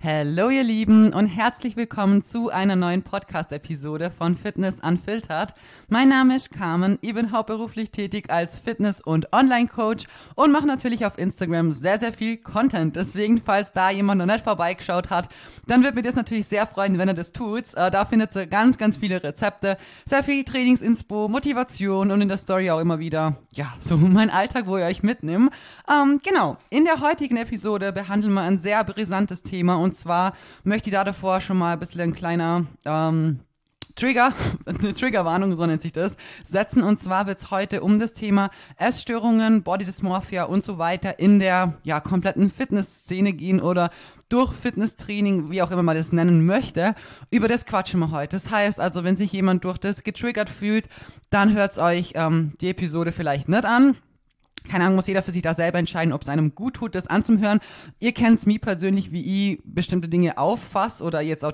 Hallo ihr Lieben und herzlich willkommen zu einer neuen Podcast-Episode von Fitness Unfiltered. Mein Name ist Carmen, ich bin hauptberuflich tätig als Fitness- und Online-Coach und mache natürlich auf Instagram sehr, sehr viel Content. Deswegen, falls da jemand noch nicht vorbeigeschaut hat, dann würde mich das natürlich sehr freuen, wenn ihr das tut. Da findet ihr ganz, ganz viele Rezepte, sehr viel Trainingsinspo, Motivation und in der Story auch immer wieder, so mein Alltag, wo ich euch mitnehme. Genau, in der heutigen Episode behandeln wir ein sehr brisantes Thema und zwar möchte ich da davor schon mal ein bisschen ein kleiner eine Triggerwarnung, so nennt sich das, setzen. Und zwar wird es heute um das Thema Essstörungen, Body Dysmorphia und so weiter in der kompletten Fitnessszene gehen oder durch Fitnesstraining, wie auch immer man das nennen möchte. Über das quatschen wir heute. Das heißt also, wenn sich jemand durch das getriggert fühlt, dann hört euch die Episode vielleicht nicht an. Keine Ahnung, muss jeder für sich da selber entscheiden, ob es einem gut tut, das anzuhören. Ihr kennt's mich persönlich, wie ich bestimmte Dinge auffasse oder jetzt auch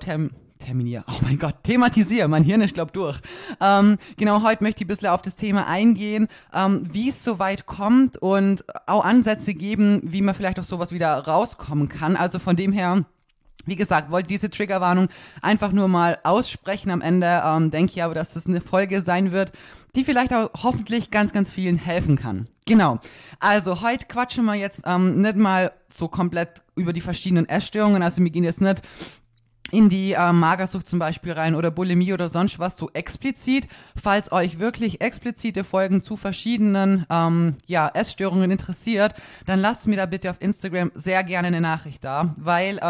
thematisiere. Mein Hirn ist, glaub, durch. Genau, heute möchte ich ein bisschen auf das Thema eingehen, wie es so weit kommt und auch Ansätze geben, wie man vielleicht aus sowas wieder rauskommen kann. Also von dem her, wie gesagt, wollte diese Triggerwarnung einfach nur mal aussprechen. Am Ende denke ich aber, dass das eine Folge sein wird, die vielleicht auch hoffentlich ganz, ganz vielen helfen kann. Genau. Also heute quatschen wir jetzt nicht mal so komplett über die verschiedenen Essstörungen. Also wir gehen jetzt nicht in die Magersucht zum Beispiel rein oder Bulimie oder sonst was so explizit. Falls euch wirklich explizite Folgen zu verschiedenen Essstörungen interessiert, dann lasst mir da bitte auf Instagram sehr gerne eine Nachricht da, weil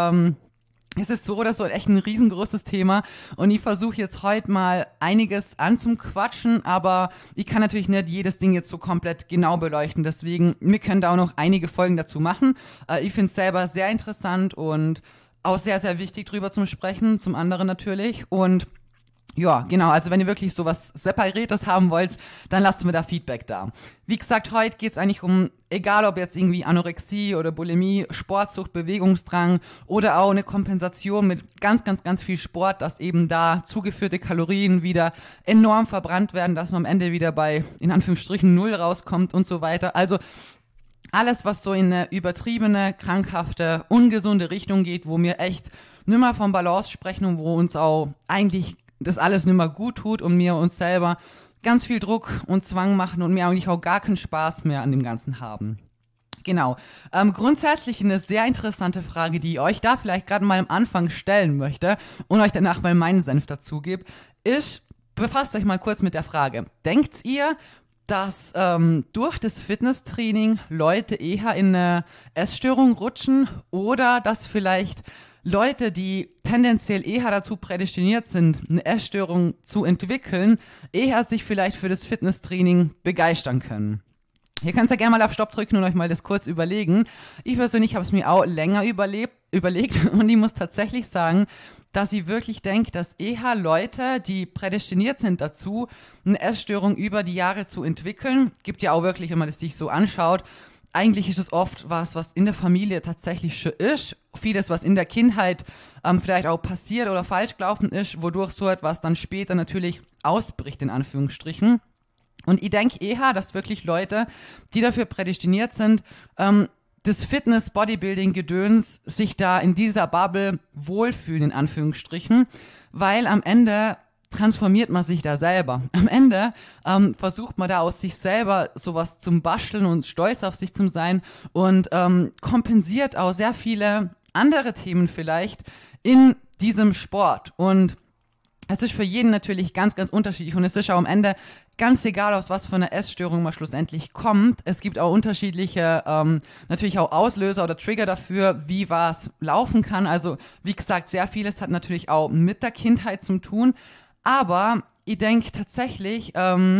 es ist so oder so echt ein riesengroßes Thema und ich versuche jetzt heute mal einiges anzuquatschen, aber ich kann natürlich nicht jedes Ding jetzt so komplett genau beleuchten, deswegen, wir können da auch noch einige Folgen dazu machen. Ich finde es selber sehr interessant und auch sehr, sehr wichtig drüber zu sprechen, zum anderen natürlich und ja, genau, also wenn ihr wirklich sowas Separiertes haben wollt, dann lasst mir da Feedback da. Wie gesagt, heute geht's eigentlich um, egal ob jetzt irgendwie Anorexie oder Bulimie, Sportsucht, Bewegungsdrang oder auch eine Kompensation mit ganz, ganz, ganz viel Sport, dass eben da zugeführte Kalorien wieder enorm verbrannt werden, dass man am Ende wieder bei, in Anführungsstrichen, 0 rauskommt und so weiter. Also alles, was so in eine übertriebene, krankhafte, ungesunde Richtung geht, wo wir echt nimmer von Balance sprechen und wo uns auch eigentlich das alles nicht mehr gut tut und wir uns selber ganz viel Druck und Zwang machen und mir eigentlich auch gar keinen Spaß mehr an dem Ganzen haben. Genau. Grundsätzlich eine sehr interessante Frage, die ich euch da vielleicht gerade mal am Anfang stellen möchte und euch danach mal meinen Senf dazu gebe, ist, befasst euch mal kurz mit der Frage. Denkt ihr, dass durch das Fitnesstraining Leute eher in eine Essstörung rutschen oder dass vielleicht Leute, die tendenziell eher dazu prädestiniert sind, eine Essstörung zu entwickeln, eher sich vielleicht für das Fitnesstraining begeistern können? Ihr könnt ja gerne mal auf Stopp drücken und euch mal das kurz überlegen. Ich persönlich habe es mir auch länger überlegt und ich muss tatsächlich sagen, dass ich wirklich denke, dass eher Leute, die prädestiniert sind dazu, eine Essstörung über die Jahre zu entwickeln, gibt ja auch wirklich, wenn man das sich so anschaut, eigentlich ist es oft was in der Familie tatsächlich schon ist. Vieles, was in der Kindheit vielleicht auch passiert oder falsch gelaufen ist, wodurch so etwas dann später natürlich ausbricht, in Anführungsstrichen. Und ich denke eher, dass wirklich Leute, die dafür prädestiniert sind, das Fitness-Bodybuilding-Gedöns sich da in dieser Bubble wohlfühlen, in Anführungsstrichen, weil am Ende transformiert man sich da selber. Am Ende versucht man da aus sich selber sowas zum Basteln und stolz auf sich zu sein und kompensiert auch sehr viele andere Themen vielleicht in diesem Sport. Und es ist für jeden natürlich ganz, ganz unterschiedlich und es ist auch am Ende ganz egal, aus was für einer Essstörung man schlussendlich kommt. Es gibt auch unterschiedliche, natürlich auch Auslöser oder Trigger dafür, wie was laufen kann. Also wie gesagt, sehr vieles hat natürlich auch mit der Kindheit zu tun. Aber ich denke tatsächlich,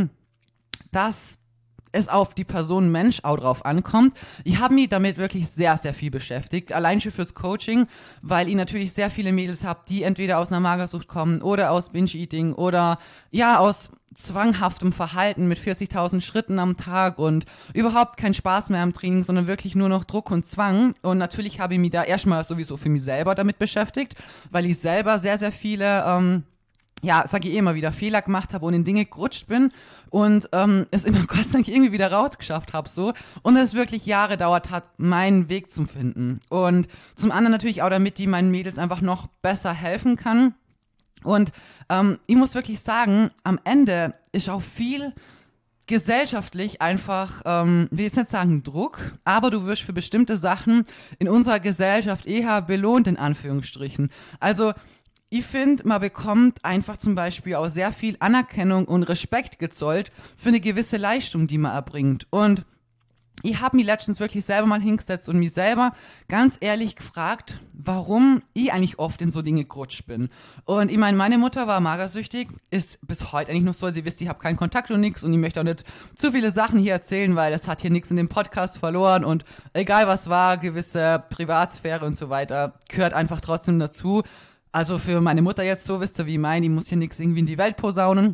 dass es auf die Person Mensch auch drauf ankommt. Ich habe mich damit wirklich sehr, sehr viel beschäftigt, allein schon fürs Coaching, weil ich natürlich sehr viele Mädels habe, die entweder aus einer Magersucht kommen oder aus Binge-Eating oder aus zwanghaftem Verhalten mit 40.000 Schritten am Tag und überhaupt keinen Spaß mehr am Training, sondern wirklich nur noch Druck und Zwang. Und natürlich habe ich mich da erstmal sowieso für mich selber damit beschäftigt, weil ich selber sehr, sehr viele ja, sage ich eh immer wieder, Fehler gemacht habe und in Dinge gerutscht bin und es immer Gott sei Dank irgendwie wieder rausgeschafft habe so und es wirklich Jahre dauert hat, meinen Weg zu finden. Und zum anderen natürlich auch, damit die meinen Mädels einfach noch besser helfen kann. Und ich muss wirklich sagen, am Ende ist auch viel gesellschaftlich einfach, will jetzt nicht sagen Druck, aber du wirst für bestimmte Sachen in unserer Gesellschaft eher belohnt, in Anführungsstrichen. Also ich finde, man bekommt einfach zum Beispiel auch sehr viel Anerkennung und Respekt gezollt für eine gewisse Leistung, die man erbringt. Und ich habe mich letztens wirklich selber mal hingesetzt und mich selber ganz ehrlich gefragt, warum ich eigentlich oft in so Dinge gerutscht bin. Und ich meine, meine Mutter war magersüchtig, ist bis heute eigentlich noch so, sie wisst, ich habe keinen Kontakt und nichts und ich möchte auch nicht zu viele Sachen hier erzählen, weil das hat hier nichts in dem Podcast verloren und egal was war, gewisse Privatsphäre und so weiter, gehört einfach trotzdem dazu. Also für meine Mutter jetzt so, wisst ihr, wie ich meine, die muss hier nichts irgendwie in die Welt posaunen.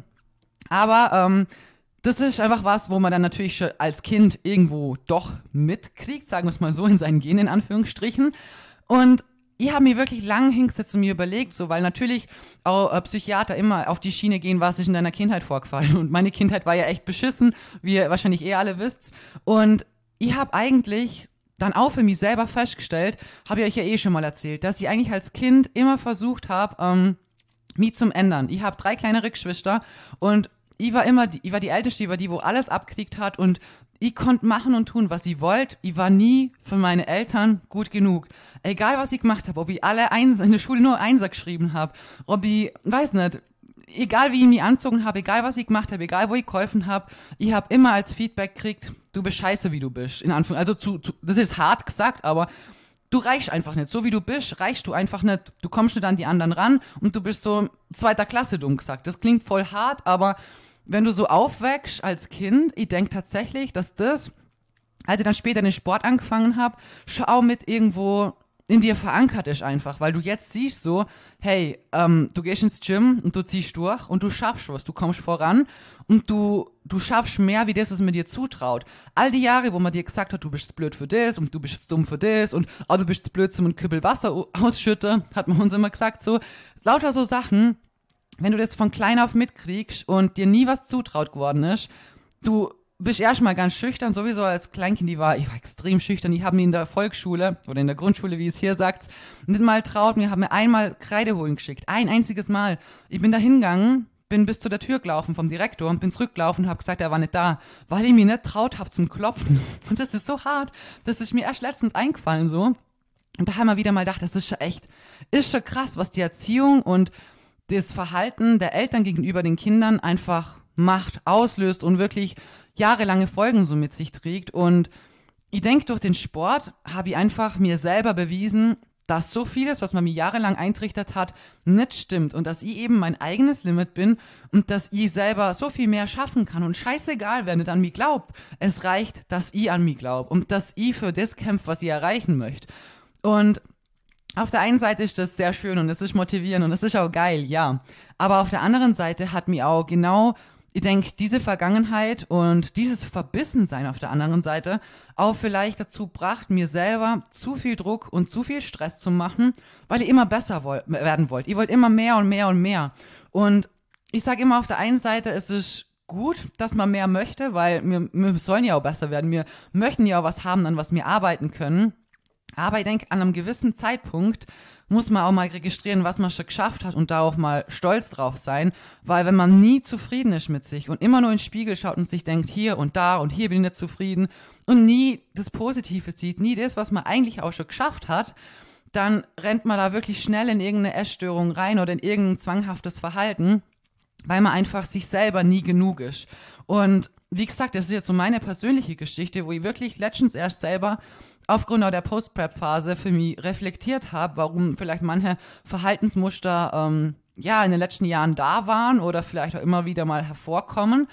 Aber das ist einfach was, wo man dann natürlich schon als Kind irgendwo doch mitkriegt, sagen wir es mal so, in seinen Genen in Anführungsstrichen. Und ich habe mir wirklich lang hingesetzt und mir überlegt, so, weil natürlich auch Psychiater immer auf die Schiene gehen, was ist in deiner Kindheit vorgefallen. Und meine Kindheit war ja echt beschissen, wie ihr wahrscheinlich eh alle wisst. Und ich habe eigentlich dann auch für mich selber festgestellt, habe ich euch ja eh schon mal erzählt, dass ich eigentlich als Kind immer versucht habe, mich zum ändern. Ich habe 3 kleinere Geschwister und ich war die Älteste, ich war die, wo alles abgekriegt hat und ich konnte machen und tun, was ich wollte. Ich war nie für meine Eltern gut genug. Egal, was ich gemacht habe, ob ich alle Einser, in der Schule nur Einser geschrieben habe, ob ich, weiß nicht, egal wie ich mich anzogen habe, egal was ich gemacht habe, egal wo ich geholfen habe, ich habe immer als Feedback gekriegt, du bist scheiße, wie du bist. In Anführungszeichen, also das ist hart gesagt, aber du reichst einfach nicht. So wie du bist, reichst du einfach nicht. Du kommst nicht an die anderen ran und du bist so 2. Klasse, dumm gesagt. Das klingt voll hart, aber wenn du so aufwächst als Kind, ich denke tatsächlich, dass das, als ich dann später den Sport angefangen habe, schon auch mit irgendwo in dir verankert ist einfach, weil du jetzt siehst so, hey, du gehst ins Gym und du ziehst durch und du schaffst was, du kommst voran und du schaffst mehr, wie das es mir dir zutraut. All die Jahre, wo man dir gesagt hat, du bist blöd für das und du bist dumm für das und oh, du bist blöd zum Kübel Wasser ausschütten, hat man uns immer gesagt, so, lauter so Sachen, wenn du das von klein auf mitkriegst und dir nie was zutraut geworden ist, du bist erstmal ganz schüchtern, sowieso als Kleinkind, ich war extrem schüchtern, ich habe mir in der Volksschule oder in der Grundschule, wie es hier sagt, nicht mal traut, mir haben mir einmal Kreide holen geschickt, ein einziges Mal. Ich bin da hingegangen, bin bis zu der Tür gelaufen vom Direktor und bin zurückgelaufen und habe gesagt, er war nicht da, weil ich mir nicht traut habe zum Klopfen. Und das ist so hart, das ist mir erst letztens eingefallen so. Und da haben wir wieder mal gedacht, das ist schon krass, was die Erziehung und das Verhalten der Eltern gegenüber den Kindern einfach macht, auslöst und wirklich jahrelange Folgen so mit sich trägt. Und ich denke, durch den Sport habe ich einfach mir selber bewiesen, dass so vieles, was man mir jahrelang eintrichtert hat, nicht stimmt und dass ich eben mein eigenes Limit bin und dass ich selber so viel mehr schaffen kann und scheißegal, wer nicht an mich glaubt. Es reicht, dass ich an mich glaube und dass ich für das kämpfe, was ich erreichen möchte. Und auf der einen Seite ist das sehr schön und es ist motivierend und es ist auch geil, ja. Aber auf der anderen Seite hat mich auch genau, ich denke, diese Vergangenheit und dieses Verbissensein auf der anderen Seite auch vielleicht dazu gebracht, mir selber zu viel Druck und zu viel Stress zu machen, weil ich immer besser werden wollte. Ich wollte immer mehr und mehr und mehr. Und ich sage immer auf der einen Seite, es ist gut, dass man mehr möchte, weil wir sollen ja auch besser werden. Wir möchten ja auch was haben, an was wir arbeiten können. Aber ich denke, an einem gewissen Zeitpunkt muss man auch mal registrieren, was man schon geschafft hat und darauf mal stolz drauf sein, weil wenn man nie zufrieden ist mit sich und immer nur in den Spiegel schaut und sich denkt, hier und hier bin ich nicht zufrieden und nie das Positive sieht, nie das, was man eigentlich auch schon geschafft hat, dann rennt man da wirklich schnell in irgendeine Essstörung rein oder in irgendein zwanghaftes Verhalten, weil man einfach sich selber nie genug ist. Und wie gesagt, das ist jetzt so meine persönliche Geschichte, wo ich wirklich letztens erst selber aufgrund auch der Post-Prep-Phase für mich reflektiert habe, warum vielleicht manche Verhaltensmuster in den letzten Jahren da waren oder vielleicht auch immer wieder mal hervorkommen.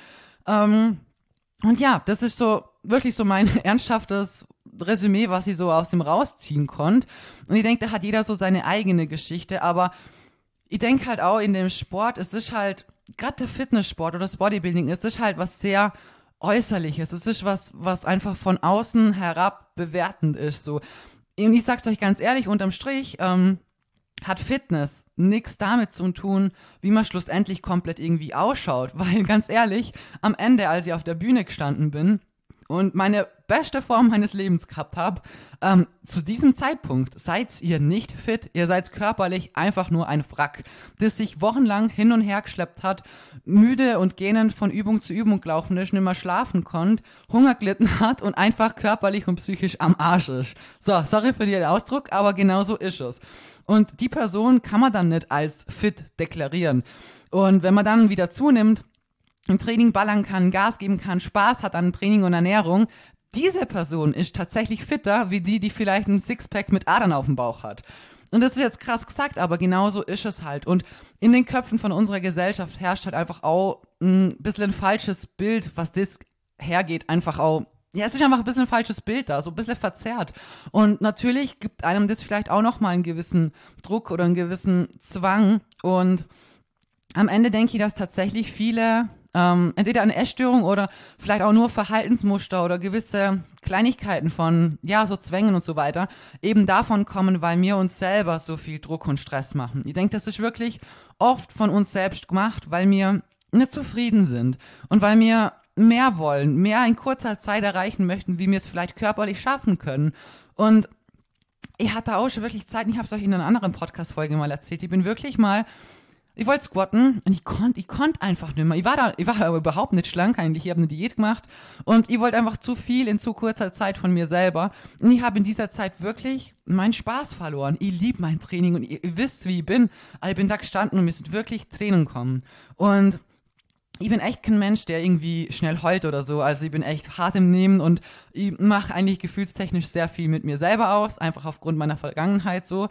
Und ja, das ist so wirklich so mein ernsthaftes Resümee, was ich so aus dem rausziehen konnte. Und ich denke, da hat jeder so seine eigene Geschichte, aber ich denke halt auch in dem Sport, es ist halt, gerade der Fitnesssport oder das Bodybuilding, es ist halt was sehr Äußerliches. Es ist was einfach von außen herab bewertend ist. So. Und ich sag's euch ganz ehrlich, unterm Strich, hat Fitness nichts damit zu tun, wie man schlussendlich komplett irgendwie ausschaut. Weil ganz ehrlich, am Ende, als ich auf der Bühne gestanden bin und meine beste Form meines Lebens gehabt habe, zu diesem Zeitpunkt seid ihr nicht fit. Ihr seid körperlich einfach nur ein Wrack, das sich wochenlang hin und her geschleppt hat, müde und gähnend von Übung zu Übung gelaufen ist, nicht mehr schlafen konnte, Hunger gelitten hat und einfach körperlich und psychisch am Arsch ist. So, sorry für den Ausdruck, aber genau so ist es. Und die Person kann man dann nicht als fit deklarieren. Und wenn man dann wieder zunimmt, im Training ballern kann, Gas geben kann, Spaß hat an Training und Ernährung, diese Person ist tatsächlich fitter, wie die vielleicht ein Sixpack mit Adern auf dem Bauch hat. Und das ist jetzt krass gesagt, aber genauso ist es halt. Und in den Köpfen von unserer Gesellschaft herrscht halt einfach auch ein bisschen ein falsches Bild, was das hergeht, einfach auch. Ja, es ist einfach ein bisschen ein falsches Bild da, so ein bisschen verzerrt. Und natürlich gibt einem das vielleicht auch nochmal einen gewissen Druck oder einen gewissen Zwang. Und am Ende denke ich, dass tatsächlich viele entweder eine Essstörung oder vielleicht auch nur Verhaltensmuster oder gewisse Kleinigkeiten von, ja, so Zwängen und so weiter, eben davon kommen, weil wir uns selber so viel Druck und Stress machen. Ich denke, das ist wirklich oft von uns selbst gemacht, weil wir nicht zufrieden sind und weil wir mehr wollen, mehr in kurzer Zeit erreichen möchten, wie wir es vielleicht körperlich schaffen können. Und ich hatte auch schon wirklich Zeit, ich habe es euch in einer anderen Podcast-Folge mal erzählt, ich wollte squatten und ich konnte einfach nicht mehr. Ich war aber überhaupt nicht schlank eigentlich. Ich habe eine Diät gemacht und ich wollte einfach zu viel in zu kurzer Zeit von mir selber. Und ich habe in dieser Zeit wirklich meinen Spaß verloren. Ich liebe mein Training und ihr wisst, wie ich bin. Also ich bin da gestanden und mir sind wirklich Tränen gekommen. Und ich bin echt kein Mensch, der irgendwie schnell heult oder so. Also ich bin echt hart im Nehmen und ich mache eigentlich gefühlstechnisch sehr viel mit mir selber aus, einfach aufgrund meiner Vergangenheit so.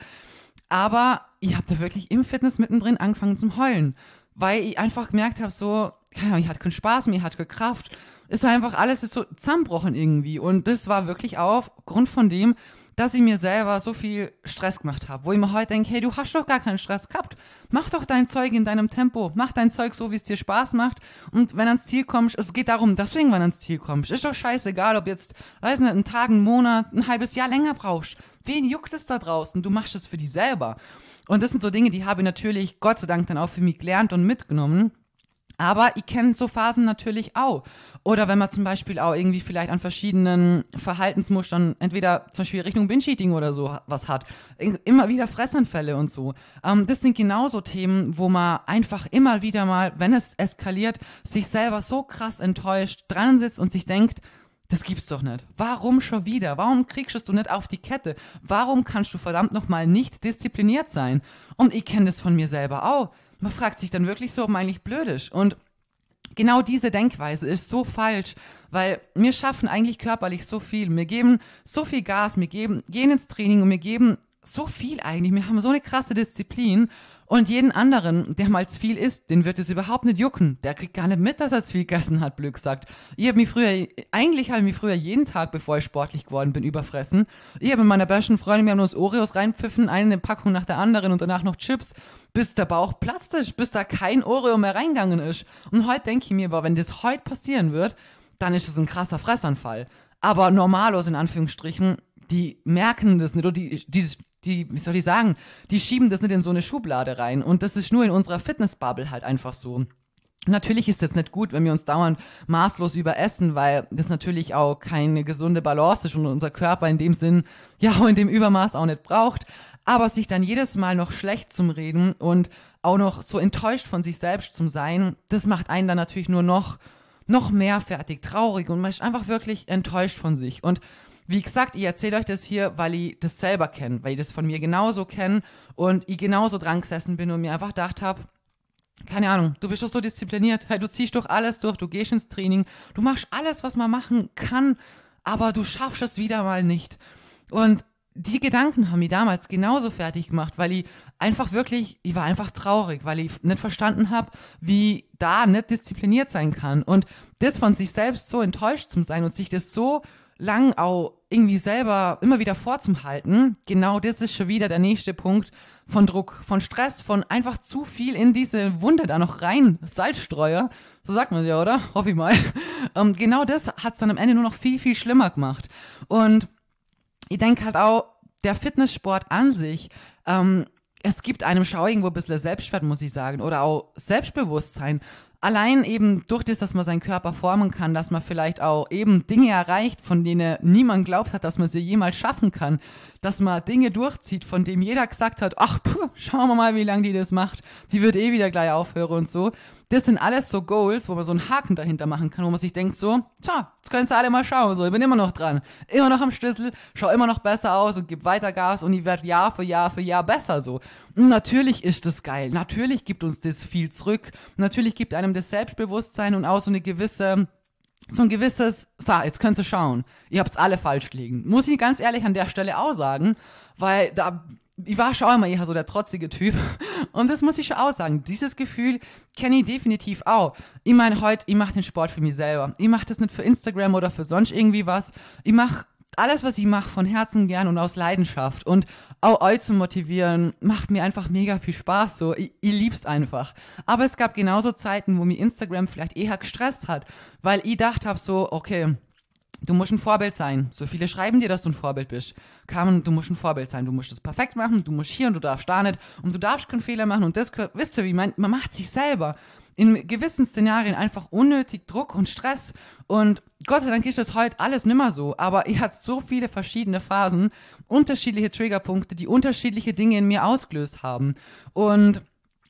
Aber ich habe da wirklich im Fitness mittendrin angefangen zum Heulen, weil ich einfach gemerkt habe, so, keine Ahnung, ich hatte keinen Spaß mehr, ich hatte keine Kraft. Es war einfach alles ist so zusammenbrochen irgendwie. Und das war wirklich aufgrund von dem, dass ich mir selber so viel Stress gemacht habe, wo ich mir heute denke, hey, du hast doch gar keinen Stress gehabt. Mach doch dein Zeug in deinem Tempo. Mach dein Zeug so, wie es dir Spaß macht. Und wenn du ans Ziel kommst, es geht darum, dass du irgendwann ans Ziel kommst. Ist doch scheißegal, ob jetzt, weiß nicht, einen Tag, einen Monat, ein halbes Jahr länger brauchst. Wen juckt es da draußen? Du machst es für dich selber. Und das sind so Dinge, die habe ich natürlich, Gott sei Dank, dann auch für mich gelernt und mitgenommen. Aber ich kenne so Phasen natürlich auch. Oder wenn man zum Beispiel auch irgendwie vielleicht an verschiedenen Verhaltensmustern, entweder zum Beispiel Richtung Binge-Eating oder so was hat, immer wieder Fressanfälle und so. Das sind genauso Themen, wo man einfach immer wieder mal, wenn es eskaliert, sich selber so krass enttäuscht, dran sitzt und sich denkt, das gibt's doch nicht. Warum schon wieder? Warum kriegst du nicht auf die Kette? Warum kannst du verdammt nochmal nicht diszipliniert sein? Und ich kenne das von mir selber auch. Man fragt sich dann wirklich so, ob man eigentlich blöd ist. Und genau diese Denkweise ist so falsch, weil wir schaffen eigentlich körperlich so viel. Wir geben so viel Gas, gehen ins Training und wir geben so viel eigentlich. Wir haben so eine krasse Disziplin. Und jeden anderen, der mal zu viel isst, den wird es überhaupt nicht jucken. Der kriegt gar nicht mit, dass er zu viel gegessen hat, blöd gesagt. Eigentlich habe ich mich früher jeden Tag, bevor ich sportlich geworden bin, überfressen. Ich habe mit meiner besten Freundin mir nur das Oreos reinpfiffen, eine Packung nach der anderen und danach noch Chips, bis der Bauch platzt ist, bis da kein Oreo mehr reingegangen ist. Und heute denke ich mir, boah, wenn das heute passieren wird, dann ist es ein krasser Fressanfall. Aber normalos in Anführungsstrichen, die merken das nicht oder wie soll ich sagen, die schieben das nicht in so eine Schublade rein. Und das ist nur in unserer Fitnessbubble halt einfach so. Natürlich ist es nicht gut, wenn wir uns dauernd maßlos überessen, weil das natürlich auch keine gesunde Balance ist und unser Körper in dem Sinn, ja, auch in dem Übermaß auch nicht braucht. Aber sich dann jedes Mal noch schlecht zum Reden und auch noch so enttäuscht von sich selbst zum Sein, das macht einen dann natürlich nur noch mehr fertig, traurig und man ist einfach wirklich enttäuscht von sich. Und wie gesagt, ich erzähle euch das hier, weil ich das selber kenne, weil ich das von mir genauso kenne und ich genauso dran gesessen bin und mir einfach gedacht habe, keine Ahnung, du bist doch so diszipliniert, hey, du ziehst doch alles durch, du gehst ins Training, du machst alles, was man machen kann, aber du schaffst es wieder mal nicht. Und die Gedanken haben mich damals genauso fertig gemacht, weil ich war einfach traurig, weil ich nicht verstanden habe, wie da nicht diszipliniert sein kann. Und das von sich selbst so enttäuscht zu sein und sich das so lang auch irgendwie selber immer wieder vorzuhalten, genau das ist schon wieder der nächste Punkt von Druck, von Stress, von einfach zu viel in diese Wunde da noch rein, Salzstreuer, so sagt man ja, oder? Hoffe ich mal. Genau das hat es dann am Ende nur noch viel, viel schlimmer gemacht. Und ich denke halt auch, der Fitnesssport an sich es gibt einem schon irgendwo ein bisschen Selbstwert, muss ich sagen, oder auch Selbstbewusstsein. Allein eben durch das, dass man seinen Körper formen kann, dass man vielleicht auch eben Dinge erreicht, von denen niemand glaubt hat, dass man sie jemals schaffen kann. Dass man Dinge durchzieht, von denen jeder gesagt hat, ach, schauen wir mal, wie lange die das macht. Die wird eh wieder gleich aufhören und so. Das sind alles so Goals, wo man so einen Haken dahinter machen kann, wo man sich denkt so, tja, jetzt können sie alle mal schauen, so, ich bin immer noch dran, immer noch am Schlüssel, schau immer noch besser aus und gib weiter Gas und ich werde Jahr für Jahr besser so. Und natürlich ist das geil, natürlich gibt uns das viel zurück, natürlich gibt einem das Selbstbewusstsein und auch so ein gewisses, so, jetzt könnt ihr schauen, ihr habt's alle falsch gelegen. Muss ich ganz ehrlich an der Stelle auch sagen, weil ich war schon immer eher so der trotzige Typ und das muss ich schon auch sagen. Dieses Gefühl kenne ich definitiv auch. Ich meine, ich mache den Sport für mich selber. Ich mache das nicht für Instagram oder für sonst irgendwie was. Ich mache alles, was ich mache, von Herzen gern und aus Leidenschaft. Und auch euch zu motivieren, macht mir einfach mega viel Spaß. So, ich lieb's einfach. Aber es gab genauso Zeiten, wo mir Instagram vielleicht eher gestresst hat, weil ich gedacht habe so, okay, du musst ein Vorbild sein. So viele schreiben dir, dass du ein Vorbild bist. Carmen, du musst ein Vorbild sein. Du musst es perfekt machen. Du musst hier und du darfst da nicht. Und du darfst keinen Fehler machen. Und das, wisst ihr, man macht sich selber in gewissen Szenarien einfach unnötig Druck und Stress. Und Gott sei Dank ist das heute alles nimmer so. Aber ich hatte so viele verschiedene Phasen, unterschiedliche Triggerpunkte, die unterschiedliche Dinge in mir ausgelöst haben. Und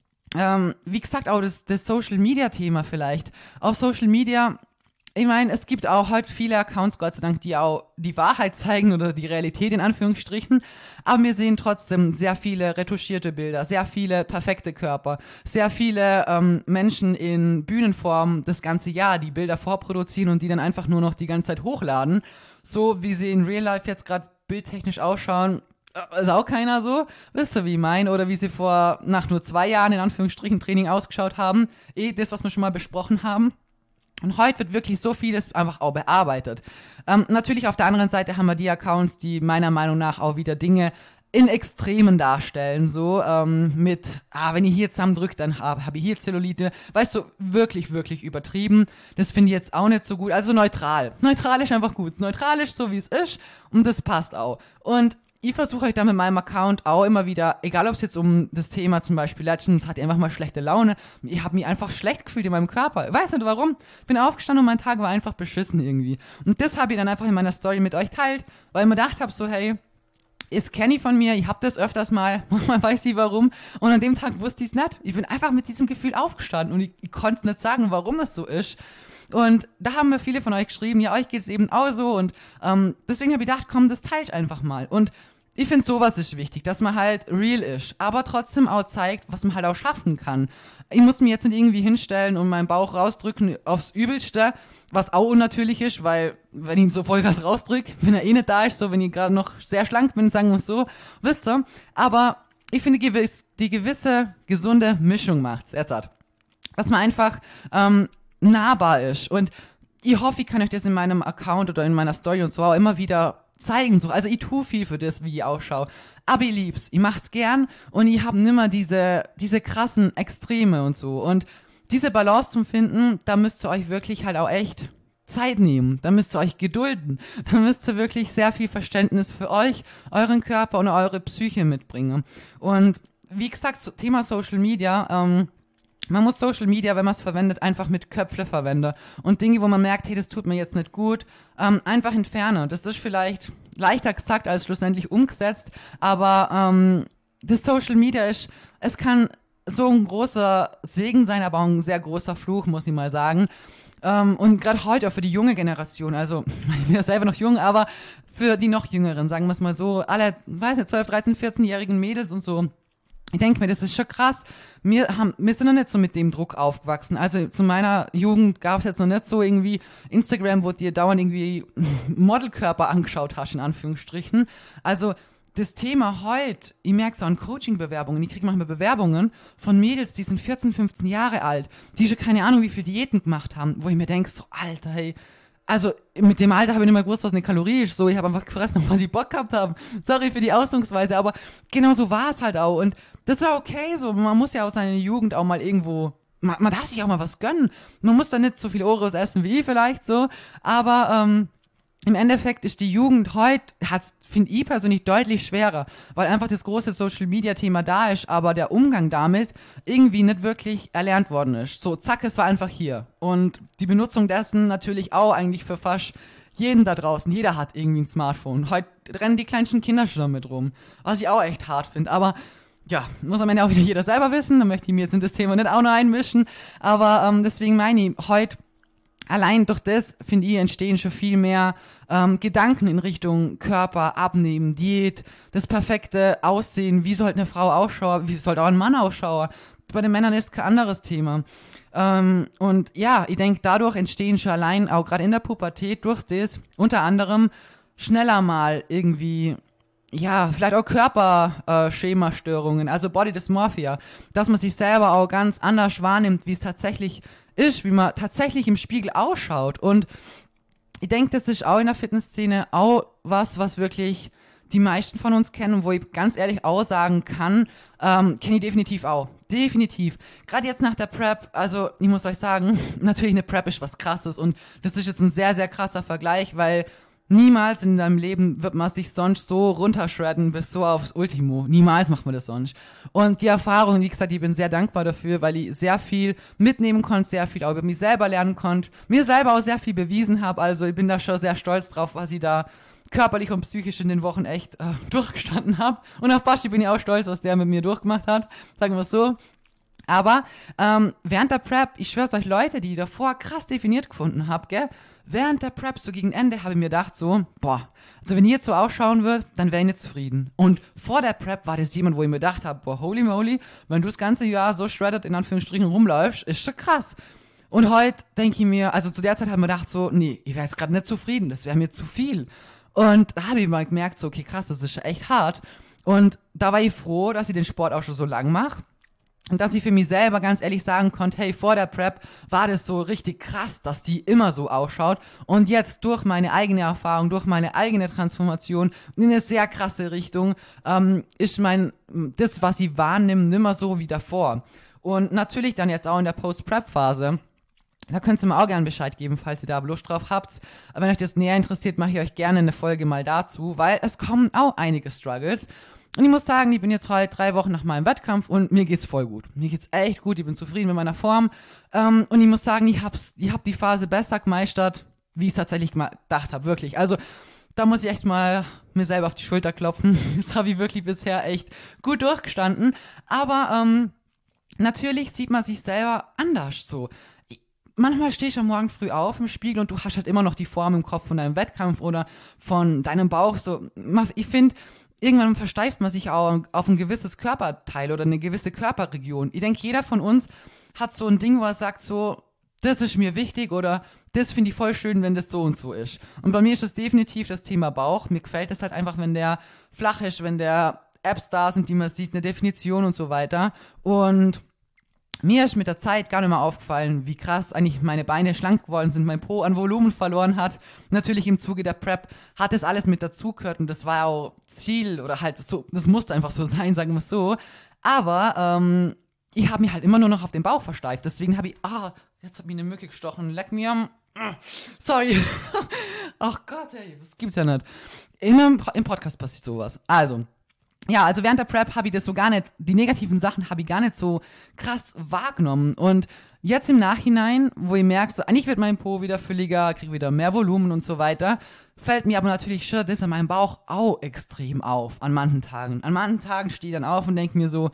wie gesagt, auch das Social-Media-Thema vielleicht. Auf Social Media, ich meine, es gibt auch heute viele Accounts, Gott sei Dank, die auch die Wahrheit zeigen oder die Realität in Anführungsstrichen. Aber wir sehen trotzdem sehr viele retuschierte Bilder, sehr viele perfekte Körper, sehr viele Menschen in Bühnenform das ganze Jahr, die Bilder vorproduzieren und die dann einfach nur noch die ganze Zeit hochladen. So wie sie in Real Life jetzt gerade bildtechnisch ausschauen, ist auch keiner so. Wisst ihr, wie ich meine? Oder wie sie nach nur 2 Jahren in Anführungsstrichen Training ausgeschaut haben. Das, was wir schon mal besprochen haben. Und heute wird wirklich so vieles einfach auch bearbeitet. Natürlich auf der anderen Seite haben wir die Accounts, die meiner Meinung nach auch wieder Dinge in Extremen darstellen, so wenn ich hier zusammendrücke, dann habe ich hier Zellulite. Weißt du, wirklich, wirklich übertrieben. Das finde ich jetzt auch nicht so gut. Also neutral. Neutral ist einfach gut. Neutral ist so, wie es ist und das passt auch. Und ich versuche euch da mit meinem Account auch immer wieder, egal ob es jetzt um das Thema zum Beispiel Legends, hatte ich einfach mal schlechte Laune. Ich habe mich einfach schlecht gefühlt in meinem Körper. Ich weiß nicht warum. Bin aufgestanden und mein Tag war einfach beschissen irgendwie. Und das habe ich dann einfach in meiner Story mit euch teilt, weil ich mir gedacht habe so, hey, ist Kenny von mir, ich habe das öfters mal, man weiß nicht warum. Und an dem Tag wusste ich es nicht. Ich bin einfach mit diesem Gefühl aufgestanden und ich konnte nicht sagen, warum es so ist. Und da haben mir viele von euch geschrieben, ja, euch geht es eben auch so. Und deswegen habe ich gedacht, komm, das teile ich einfach mal. Und ich finde, sowas ist wichtig, dass man halt real ist, aber trotzdem auch zeigt, was man halt auch schaffen kann. Ich muss mich jetzt nicht irgendwie hinstellen und meinen Bauch rausdrücken aufs Übelste, was auch unnatürlich ist, weil wenn ich ihn so Vollgas rausdrücke, wenn er eh nicht da ist, so wenn ich gerade noch sehr schlank bin, sagen wir es so, wisst ihr. Aber ich finde, die gewisse gesunde Mischung macht's, dass man einfach nahbar ist. Und ich hoffe, ich kann euch das in meinem Account oder in meiner Story und so auch immer wieder zeigen. So. Also ich tue viel für das, wie ich ausschaue. Aber ich lieb's. Ich mach's gern und ich habe nimmer diese krassen Extreme und so. Und diese Balance zum Finden, da müsst ihr euch wirklich halt auch echt Zeit nehmen. Da müsst ihr euch gedulden. Da müsst ihr wirklich sehr viel Verständnis für euch, euren Körper und eure Psyche mitbringen. Und wie gesagt, Thema Social Media, man muss Social Media, wenn man es verwendet, einfach mit Köpfe verwenden. Und Dinge, wo man merkt, hey, das tut mir jetzt nicht gut, einfach entfernen. Das ist vielleicht leichter gesagt als schlussendlich umgesetzt, aber das Social Media es kann so ein großer Segen sein, aber auch ein sehr großer Fluch, muss ich mal sagen. Und gerade heute auch für die junge Generation, also ich bin ja selber noch jung, aber für die noch Jüngeren, sagen wir es mal so, alle, weiß nicht, 12, 13, 14-jährigen Mädels und so, ich denke mir, das ist schon krass. Wir sind noch nicht so mit dem Druck aufgewachsen. Also zu meiner Jugend gab es jetzt noch nicht so irgendwie Instagram, wo dir dauernd irgendwie Modelkörper angeschaut hast, in Anführungsstrichen. Also das Thema heute, ich merke es auch an Coaching-Bewerbungen, ich kriege manchmal Bewerbungen von Mädels, die sind 14, 15 Jahre alt, die schon keine Ahnung, wie viel Diäten gemacht haben, wo ich mir denke, so Alter, hey, also mit dem Alter habe ich nicht mehr gewusst, was eine Kalorie ist, so, ich habe einfach gefressen, auf was ich Bock gehabt habe. Sorry für die Ausdrucksweise, aber genau so war es halt auch und das ist auch okay, so, man muss ja auch seine Jugend auch mal irgendwo, man darf sich auch mal was gönnen, man muss da nicht so viel Oreos essen wie ich vielleicht, so, aber im Endeffekt ist die Jugend heute, finde ich persönlich, deutlich schwerer, weil einfach das große Social-Media-Thema da ist, aber der Umgang damit irgendwie nicht wirklich erlernt worden ist. So, zack, es war einfach hier. Und die Benutzung dessen natürlich auch eigentlich für fast jeden da draußen. Jeder hat irgendwie ein Smartphone. Heute rennen die kleinsten Kinder schon damit rum, was ich auch echt hart finde. Aber ja, muss am Ende auch wieder jeder selber wissen. Da möchte ich mir jetzt in das Thema nicht auch noch einmischen. Aber deswegen meine ich, heute allein durch das, finde ich, entstehen schon viel mehr Gedanken in Richtung Körper, Abnehmen, Diät, das perfekte Aussehen, wie sollte eine Frau ausschauen, wie sollte auch ein Mann ausschauen. Bei den Männern ist es kein anderes Thema. Und ja, ich denke, dadurch entstehen schon allein, auch gerade in der Pubertät, durch das unter anderem schneller mal irgendwie, ja, vielleicht auch Körperschemastörungen, also Body Dysmorphia, dass man sich selber auch ganz anders wahrnimmt, wie es tatsächlich ist, wie man tatsächlich im Spiegel ausschaut. Und ich denke, das ist auch in der Fitnessszene auch was wirklich die meisten von uns kennen und wo ich ganz ehrlich auch sagen kann, kenne ich definitiv auch. Definitiv. Gerade jetzt nach der Prep, also ich muss euch sagen, natürlich eine Prep ist was Krasses und das ist jetzt ein sehr, sehr krasser Vergleich, weil niemals in deinem Leben wird man sich sonst so runterschredden bis so aufs Ultimo. Niemals macht man das sonst. Und die Erfahrung, wie gesagt, ich bin sehr dankbar dafür, weil ich sehr viel mitnehmen konnte, sehr viel auch über mich selber lernen konnte, mir selber auch sehr viel bewiesen habe. Also ich bin da schon sehr stolz drauf, was ich da körperlich und psychisch in den Wochen echt durchgestanden habe. Und auf Basti bin ich auch stolz, was der mit mir durchgemacht hat. Sagen wir es so. Aber während der Prep, ich schwör's euch, Leute, die ich davor krass definiert gefunden habe, gell, während der Prep, so gegen Ende, habe ich mir gedacht so, boah, also wenn ich jetzt so ausschauen würde, dann wäre ich nicht zufrieden. Und vor der Prep war das jemand, wo ich mir gedacht habe, boah, holy moly, wenn du das ganze Jahr so shredded in Anführungsstrichen rumläufst, ist schon krass. Und heute denke ich mir, also zu der Zeit habe ich mir gedacht so, nee, ich wäre jetzt gerade nicht zufrieden, das wäre mir zu viel. Und da habe ich mal gemerkt, so, okay, krass, das ist echt hart. Und da war ich froh, dass ich den Sport auch schon so lang mache. Und dass ich für mich selber ganz ehrlich sagen konnte, hey, vor der Prep war das so richtig krass, dass die immer so ausschaut. Und jetzt durch meine eigene Erfahrung, durch meine eigene Transformation in eine sehr krasse Richtung, ist das, was ich wahrnehme, nimmer so wie davor. Und natürlich dann jetzt auch in der Post-Prep-Phase. Da könnt ihr mir auch gerne Bescheid geben, falls ihr da Lust drauf habt. Aber wenn euch das näher interessiert, mache ich euch gerne eine Folge mal dazu, weil es kommen auch einige Struggles. Und ich muss sagen, ich bin jetzt heute 3 Wochen nach meinem Wettkampf und mir geht's voll gut. Mir geht's echt gut, ich bin zufrieden mit meiner Form. Und ich muss sagen, ich hab die Phase besser gemeistert, wie ich es tatsächlich gedacht habe, wirklich. Also da muss ich echt mal mir selber auf die Schulter klopfen. Das habe ich wirklich bisher echt gut durchgestanden. Aber natürlich sieht man sich selber anders so. Manchmal stehst du am Morgen früh auf im Spiegel und du hast halt immer noch die Form im Kopf von deinem Wettkampf oder von deinem Bauch. So, ich finde, irgendwann versteift man sich auch auf ein gewisses Körperteil oder eine gewisse Körperregion. Ich denke, jeder von uns hat so ein Ding, wo er sagt so, das ist mir wichtig oder das finde ich voll schön, wenn das so und so ist. Und bei mir ist das definitiv das Thema Bauch. Mir gefällt es halt einfach, wenn der flach ist, wenn der Apps da sind, die man sieht, eine Definition und so weiter. Und mir ist mit der Zeit gar nicht mehr aufgefallen, wie krass eigentlich meine Beine schlank geworden sind, mein Po an Volumen verloren hat. Natürlich im Zuge der Prep hat das alles mit dazugehört und das war auch Ziel oder halt so, das musste einfach so sein, sagen wir es so. Aber ich habe mich halt immer nur noch auf den Bauch versteift. Deswegen habe ich, jetzt hat mich eine Mücke gestochen, leck mir am, sorry. Ach Gott, hey, das gibt's ja nicht. Im Podcast passiert sowas. Also während der Prep habe ich das so gar nicht, die negativen Sachen habe ich gar nicht so krass wahrgenommen. Und jetzt im Nachhinein, wo ich merke, so, eigentlich wird mein Po wieder fülliger, kriege wieder mehr Volumen und so weiter, fällt mir aber natürlich schon das an meinem Bauch auch extrem auf, an manchen Tagen. An manchen Tagen stehe ich dann auf und denke mir so,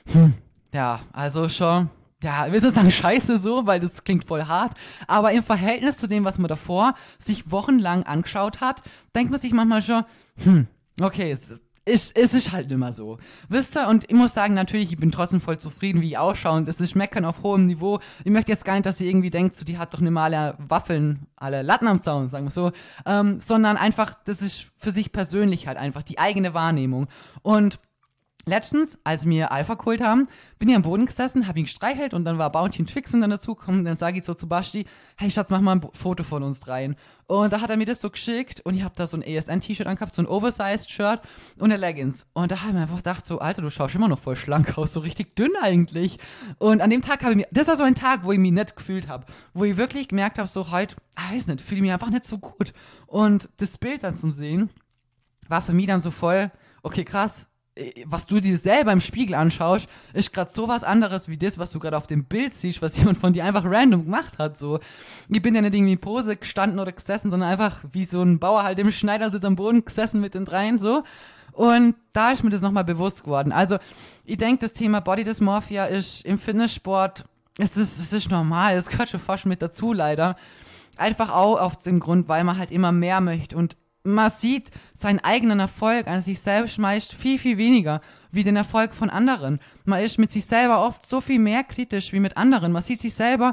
ja, also schon, ja, ich will nicht sagen scheiße so, weil das klingt voll hart, aber im Verhältnis zu dem, was man davor sich wochenlang angeschaut hat, denkt man sich manchmal schon, okay, es ist halt immer so. Wisst ihr? Und ich muss sagen, natürlich, ich bin trotzdem voll zufrieden, wie ich ausschaue. Und das ist Meckern auf hohem Niveau. Ich möchte jetzt gar nicht, dass ihr irgendwie denkt, so, die hat doch nicht mal alle Waffeln, alle Latten am Zaun, sagen wir so. Sondern einfach, das ist für sich persönlich halt einfach die eigene Wahrnehmung. Und Letztens, als wir Alpha geholt haben, bin ich am Boden gesessen, hab ihn gestreichelt und dann war Bounty und Twixen dann dazugekommen. Dann sage ich so zu Basti, hey Schatz, mach mal ein Foto von uns dreien. Und da hat er mir das so geschickt und ich hab da so ein ASN-T-Shirt angehabt, so ein Oversized-Shirt und eine Leggings. Und da habe ich mir einfach gedacht so, Alter, du schaust immer noch voll schlank aus, so richtig dünn eigentlich. Und an dem Tag habe ich mir, das war so ein Tag, wo ich mich nicht gefühlt habe, wo ich wirklich gemerkt habe, so heute, weiß nicht, fühle ich mich einfach nicht so gut. Und das Bild dann zum Sehen war für mich dann so voll, okay, krass, was du dir selber im Spiegel anschaust, ist gerade so was anderes wie das, was du gerade auf dem Bild siehst, was jemand von dir einfach random gemacht hat, so. Ich bin ja nicht irgendwie in Pose gestanden oder gesessen, sondern einfach wie so ein Bauer halt im Schneidersitz am Boden gesessen mit den dreien, so. Und da ist mir das nochmal bewusst geworden. Also, ich denke, das Thema Body Dysmorphia ist im Fitnesssport, es ist normal, es gehört schon fast mit dazu, leider. Einfach auch aus dem Grund, weil man halt immer mehr möchte und man sieht seinen eigenen Erfolg an sich selbst meist viel, viel weniger wie den Erfolg von anderen. Man ist mit sich selber oft so viel mehr kritisch wie mit anderen. Man sieht sich selber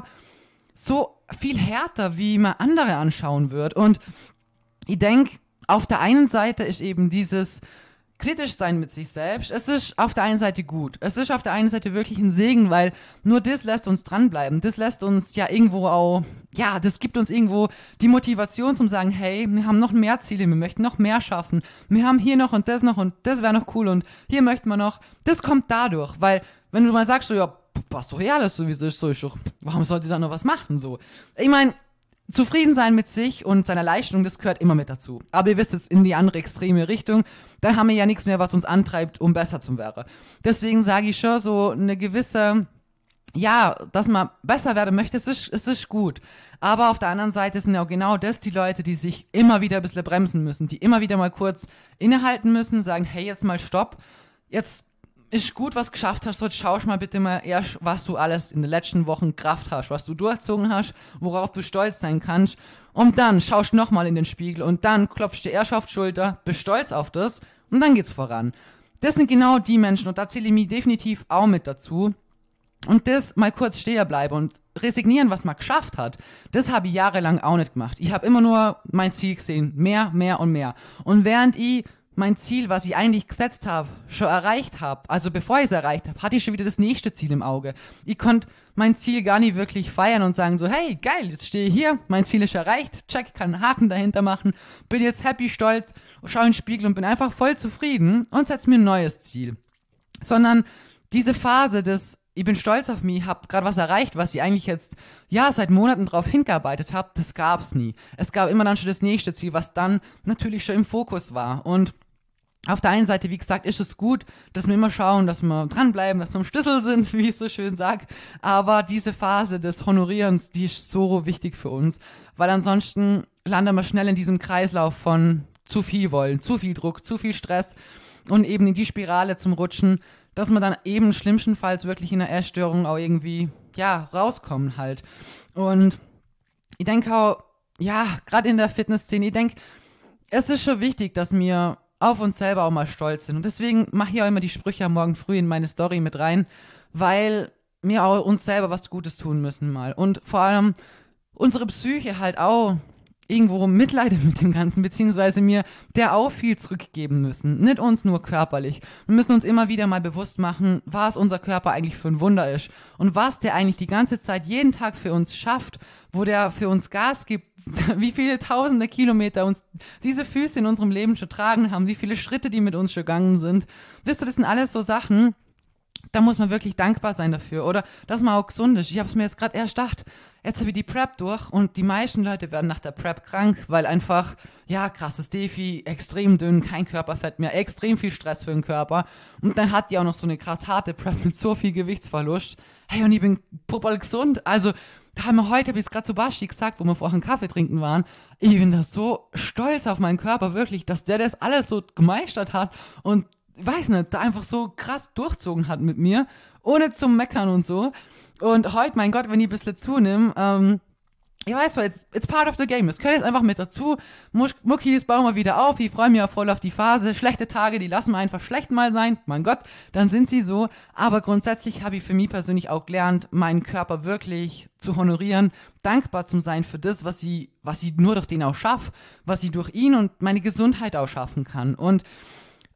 so viel härter, wie man andere anschauen wird. Und ich denke, auf der einen Seite ist eben dieses kritisch sein mit sich selbst, es ist auf der einen Seite gut. Es ist auf der einen Seite wirklich ein Segen, weil nur das lässt uns dranbleiben. Das lässt uns ja irgendwo auch, ja, das gibt uns irgendwo die Motivation zum sagen, hey, wir haben noch mehr Ziele, wir möchten noch mehr schaffen. Wir haben hier noch und das wäre noch cool und hier möchten wir noch. Das kommt dadurch, weil wenn du mal sagst, so, ja, passt doch eh alles sowieso, ist doch, warum sollte ich da noch was machen, so? Ich meine, zufrieden sein mit sich und seiner Leistung, das gehört immer mit dazu. Aber ihr wisst es, in die andere extreme Richtung, da haben wir ja nichts mehr, was uns antreibt, um besser zu werden. Deswegen sage ich schon so eine gewisse, ja, dass man besser werden möchte, es ist gut. Aber auf der anderen Seite sind ja auch genau das die Leute, die sich immer wieder ein bisschen bremsen müssen, die immer wieder mal kurz innehalten müssen, sagen, hey, jetzt mal stopp, jetzt ist gut, was du geschafft hast, so jetzt schau mal bitte mal erst, was du alles in den letzten Wochen Kraft hast, was du durchzogen hast, worauf du stolz sein kannst. Und dann schaust du nochmal in den Spiegel und dann klopfst du erst auf die Schulter, bist stolz auf das und dann geht's voran. Das sind genau die Menschen und da zähle ich mich definitiv auch mit dazu. Und das mal kurz stehen bleiben und resignieren, was man geschafft hat, das habe ich jahrelang auch nicht gemacht. Ich habe immer nur mein Ziel gesehen, mehr, mehr und mehr. Und während ich mein Ziel, was ich eigentlich gesetzt habe, schon erreicht habe, also bevor ich es erreicht habe, hatte ich schon wieder das nächste Ziel im Auge. Ich konnte mein Ziel gar nicht wirklich feiern und sagen so, hey, geil, jetzt stehe ich hier, mein Ziel ist erreicht, check, kann einen Haken dahinter machen, bin jetzt happy, stolz, schaue in den Spiegel und bin einfach voll zufrieden und setze mir ein neues Ziel. Sondern diese Phase des ich bin stolz auf mich, hab gerade was erreicht, was ich eigentlich jetzt, ja, seit Monaten drauf hingearbeitet habe, das gab's nie. Es gab immer dann schon das nächste Ziel, was dann natürlich schon im Fokus war. Und auf der einen Seite, wie gesagt, ist es gut, dass wir immer schauen, dass wir dranbleiben, dass wir am Schlüssel sind, wie ich so schön sag. Aber diese Phase des Honorierens, die ist so wichtig für uns, weil ansonsten landen wir schnell in diesem Kreislauf von zu viel wollen, zu viel Druck, zu viel Stress und eben in die Spirale zum Rutschen, dass man dann eben schlimmstenfalls wirklich in einer Essstörung auch irgendwie, ja, rauskommen halt. Und ich denke auch, ja, gerade in der Fitnessszene, ich denke, es ist schon wichtig, dass wir auf uns selber auch mal stolz sind. Und deswegen mache ich auch immer die Sprüche am Morgen früh in meine Story mit rein, weil wir auch uns selber was Gutes tun müssen mal. Und vor allem unsere Psyche halt auch irgendwo mitleidet mit dem Ganzen, beziehungsweise mir der auch viel zurückgeben müssen. Nicht uns nur körperlich. Wir müssen uns immer wieder mal bewusst machen, was unser Körper eigentlich für ein Wunder ist und was der eigentlich die ganze Zeit jeden Tag für uns schafft, wo der für uns Gas gibt, wie viele tausende Kilometer uns diese Füße in unserem Leben schon tragen haben, wie viele Schritte die mit uns schon gegangen sind. Wisst ihr, das sind alles so Sachen, da muss man wirklich dankbar sein dafür. Oder dass man auch gesund ist. Ich habe es mir jetzt gerade erst gedacht, jetzt habe ich die Prep durch und die meisten Leute werden nach der Prep krank, weil einfach, ja, krasses Defi, extrem dünn, kein Körperfett mehr, extrem viel Stress für den Körper. Und dann hat die auch noch so eine krass harte Prep mit so viel Gewichtsverlust. Hey, und ich bin puppal gesund. Also, da haben wir heute, habe ich es gerade zu Bashi gesagt, wo wir vorher einen Kaffee trinken waren, ich bin da so stolz auf meinen Körper, wirklich, dass der das alles so gemeistert hat und weiß nicht, da einfach so krass durchzogen hat mit mir, ohne zum Meckern und so. Und heute, mein Gott, wenn ich ein bisschen zunehme, ich weiß so, it's part of the game. Es gehört jetzt einfach mit dazu. Muckis bauen wir wieder auf. Ich freue mich auch voll auf die Phase. Schlechte Tage, die lassen wir einfach schlecht mal sein. Mein Gott, dann sind sie so. Aber grundsätzlich habe ich für mich persönlich auch gelernt, meinen Körper wirklich zu honorieren, dankbar zu sein für das, was ich nur durch den auch schaffe, was ich durch ihn und meine Gesundheit auch schaffen kann. Und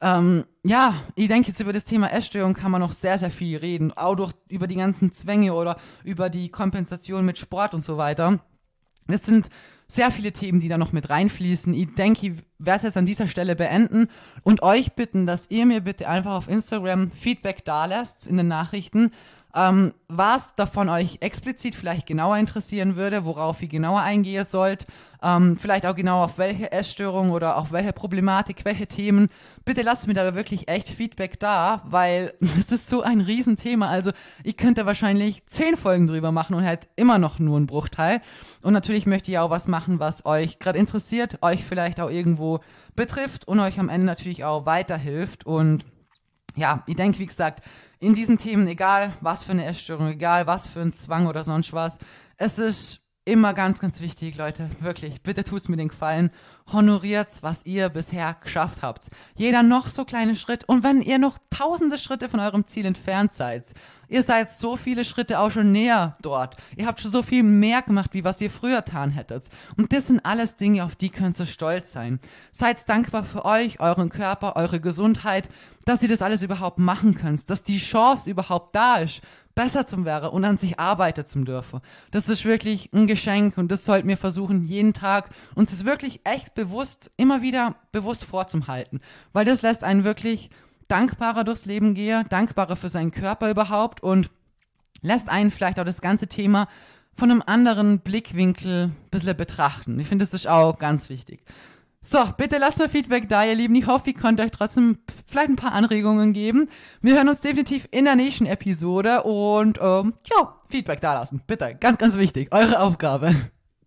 Ja, ich denke jetzt über das Thema Essstörung kann man noch sehr, sehr viel reden. Auch über die ganzen Zwänge oder über die Kompensation mit Sport und so weiter. Das sind sehr viele Themen, die da noch mit reinfließen. Ich denke, ich werde es an dieser Stelle beenden und euch bitten, dass ihr mir bitte einfach auf Instagram Feedback dalasst in den Nachrichten, was davon euch explizit vielleicht genauer interessieren würde, worauf ihr genauer eingehen sollt, vielleicht auch genau auf welche Essstörung oder auf welche Problematik, welche Themen. Bitte lasst mir da wirklich echt Feedback da, weil das ist so ein Riesenthema. Also ich könnte wahrscheinlich 10 Folgen drüber machen und hätte immer noch nur einen Bruchteil. Und natürlich möchte ich auch was machen, was euch gerade interessiert, euch vielleicht auch irgendwo betrifft und euch am Ende natürlich auch weiterhilft. Und ja, ich denke, wie gesagt, in diesen Themen, egal was für eine Essstörung, egal was für ein Zwang oder sonst was, es ist immer ganz, ganz wichtig, Leute, wirklich, bitte tut's mir den Gefallen, honoriert's, was ihr bisher geschafft habt. Jeder noch so kleine Schritt und wenn ihr noch tausende Schritte von eurem Ziel entfernt seid, ihr seid so viele Schritte auch schon näher dort. Ihr habt schon so viel mehr gemacht, wie was ihr früher getan hättet. Und das sind alles Dinge, auf die könnt ihr stolz sein. Seid dankbar für euch, euren Körper, eure Gesundheit, dass ihr das alles überhaupt machen könnt, dass die Chance überhaupt da ist, besser zu werden und an sich arbeiten zu dürfen. Das ist wirklich ein Geschenk und das sollten wir versuchen, jeden Tag uns das wirklich echt bewusst, immer wieder bewusst vorzuhalten. Weil das lässt einen wirklich dankbarer durchs Leben gehen, dankbarer für seinen Körper überhaupt und lässt einen vielleicht auch das ganze Thema von einem anderen Blickwinkel ein bisschen betrachten. Ich finde, das ist auch ganz wichtig. So, bitte lasst mir Feedback da, ihr Lieben. Ich hoffe, ich konnte euch trotzdem vielleicht ein paar Anregungen geben. Wir hören uns definitiv in der nächsten Episode und, Feedback da lassen. Bitte, ganz, ganz wichtig. Eure Aufgabe.